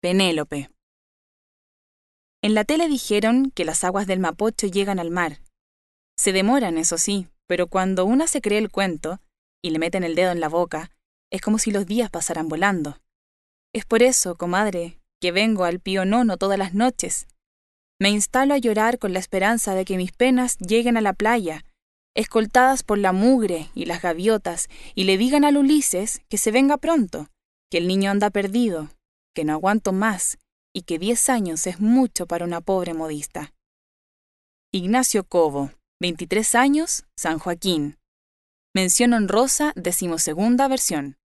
Penélope. En la tele dijeron que las aguas del Mapocho llegan al mar. Se demoran, eso sí, pero cuando una se cree el cuento y le meten el dedo en la boca, es como si los días pasaran volando. Es por eso, comadre, que vengo al Pío Nono todas las noches. Me instalo a llorar con la esperanza de que mis penas lleguen a la playa, escoltadas por la mugre y las gaviotas, y le digan al Ulises que se venga pronto, que el niño anda perdido, que no aguanto más y que 10 años es mucho para una pobre modista. Ignacio Cobo, 23 años, San Joaquín. Mención honrosa, 12ª versión.